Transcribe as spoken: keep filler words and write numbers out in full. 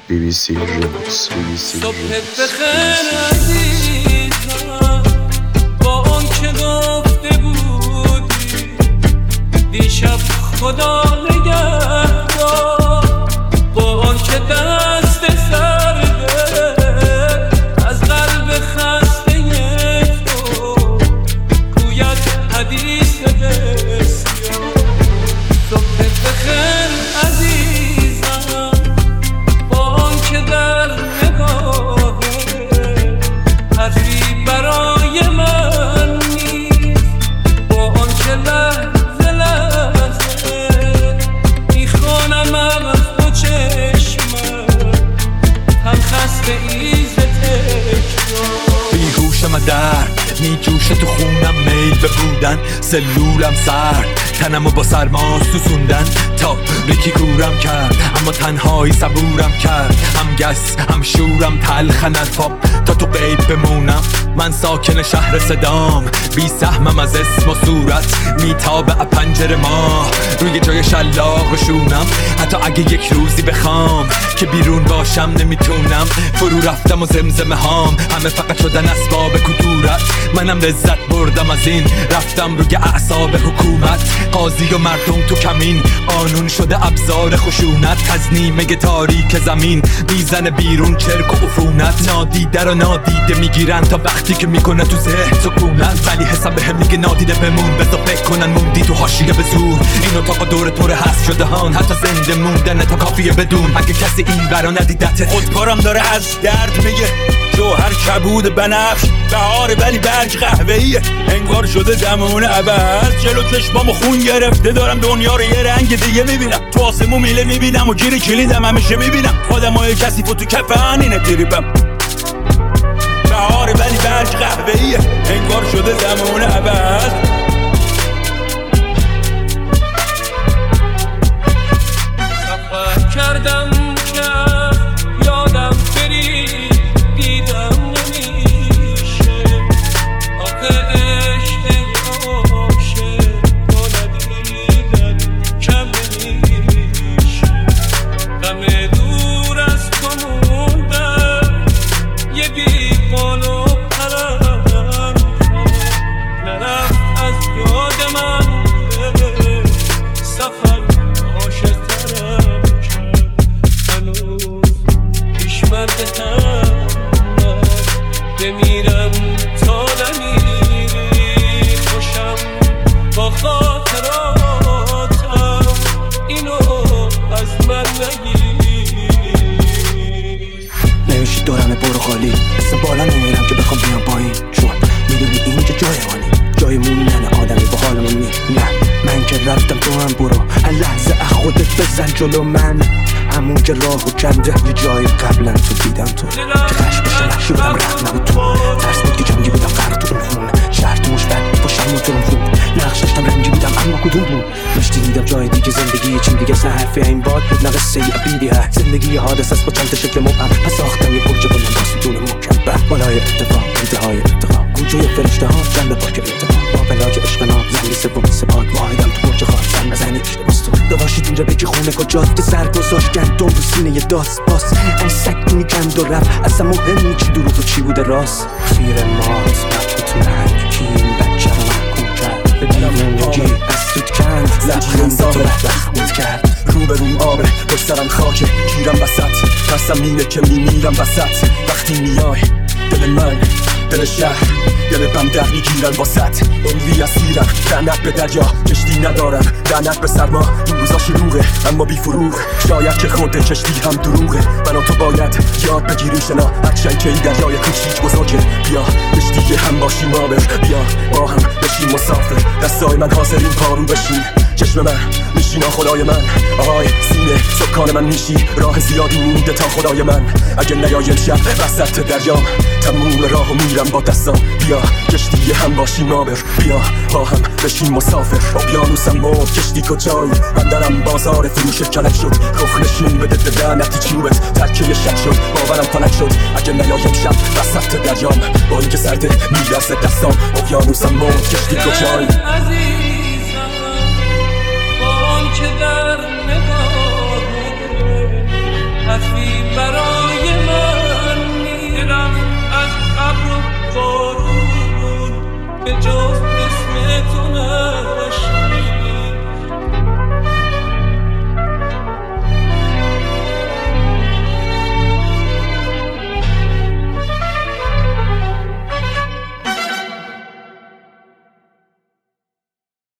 بی بی سی ریمیکس بی بی سی صبح بخیر عزیزم، با آن که گفته بودی دیشب خدا نگهدار، با آن که دست سرده از قلب خسته تو گوید حدیث بسیار. صبح بخیر عزیزم، با آن که در نگاه حرفی برای من نیست، با آن که لحظه لحظه میخوانم از دو چشمم هم خسته ایز تکرار. بیهوشم درد میجوشه تو خونم، میل به بودن سلولم سرد، تنمو با سرما سوزوندن تا ریکی کورم کرد، اما تنهایی صبورم کرد، هم گس هم شورم تلخن الفاب تا تو غیب بمونم. من ساکن شهر صدام، بی سهمم از اسم و صورت، میتابه پنجره ما روی جای شلاق و شونم. حتی اگه یک روزی بخوام که بیرون باشم نمیتونم، فرو رفتم و زمزمه هام همه فقط شدن اسباب کدورت. منم لذت بردم از این، رفتم روی اعصاب حکومت، قاضی و مردم تو کمین، قانون شده ابزار خشونت. از نیمه تاریک زمین میزنه بیرون چرک و عفونت، نادیده رو نادیده میگیرن تا وقتی که میکنه تو ذهن سکونت. ولی حساب بهم میگه نادیده بمون، بذار فکر کنن موندی تو حاشیه به زور. این اتاق دور پر هست شده هان، حتی زنده موندن تا کافیه بدون اگه کسی این برا ندیدته. خودکارم داره از درد میگه، جوهر کبود بنفش بهاره ولی برگ قهوه‌ایه، انگار شده زمان عوض. جلو چشمامو خون گرفته، دارم دنیا رو یه رنگ دیگه میبینم، تو آسمون میله میبینم و گیر کلیدم همیشه میبینم آدمای کثیف و تو کفن اینه تریبم. بهاره ولی برگ قهوه‌ایه، انگار شده زمان عوض. سفر کردم که یادم بری دیدم نمیشه، آخه عشق عاشق با ندیدن کم نمیشه. غم دور از تو موندم، یه بی قول و پرم نرفت از یاد من، سفر عاشق ترم کرد هنوز پیشمرد هم. بمیرم تا نمیری خوشم با خاطراتم، اینو از من نگیر. نمیشی دورم برو خالی، اصلا بالا نمیرم که بخوام بیام پایین، چون میدونی اینجا جای مانی، جای موندن آدمی با حالمون نی. نه من که رفتم تو هم برو، هر لحظه از خودت بزن جلو من، همون که راه و کنده یه جای قبلا تو دیدم تو که خش بشه نقشی بودم رحم نبود تو، ترس بود که جنگی بودم غرق تو اون خون، شهر تو مشبت باشم موتورم خوب، نقش داشتم رنجی بودم اما کدوم بود. مشتی دیدم جای دیگه زندگی چین دیگه، سه حرفی این باد بود نه قصه ای عبیدی ها، زندگی حادث است با چند تا شکل مبهم، پس ساختم یه برج بلند با ستون مکبر، بالای اتفاق انتهای اتفاق، گوجه فرشته ها جنب پاک اتفاق، با بلاج عشق نام زنگ سوم سپاد، واحدم تو برج خواهد زن نزنی اشتباس تو دواشید اینجا بگی خونه کجاست که سر گذاشت گندم رو سینه یه داست باس، این سگ اونی کند و رفت اصلا مهم نی چی دروغ و چی بوده راست. خیر ماست بطتون هنگ کی این بچه رو محکوم کرد، به بیرونگی از سود کند زبخیم تو محبود کرد. رو به روم آبه پشت سرم خاکه، گیرم وسط ترسم اینه که میمیرم وسط. وقتی میای دل من دل شهر گربم در میگیرن واسط، عمری اسیرم لعنت به دریا کشتی ندارم، لعنت به سرما این روزا شلوغه اما بی فروغ، شاید که خود کشتی هم دروغه. من و تو باید یاد بگیریم شنا، هرچند که این دریای کوچیک بزرگه، بیا کشتی هم باشیم آبر، بیا با هم بشیم مسافر، دستای من حاضرین پارو بشیم، چشم من میشی خدای من، آهای سینه سکان من میشی، راه زیادی مونده تا خدای من، اگه نیای امشب وسط دریام تموم راهو میرم با دستام، بیا کشتی هم باشیم آبر، بیا با هم بشیم مسافر. اقیانوسم مرد کشتی کجایی، من درم بازار فروش کلک شد، رخ نشون بده به لعنتی چوبت ترکه شک شد، باورم فلک شد اگه نیای امشب وسط دریام، با اینکه سرده میلرزه دستام. اقیانوسم مرد کشتی کجایی که در نگاه حرفی برای تو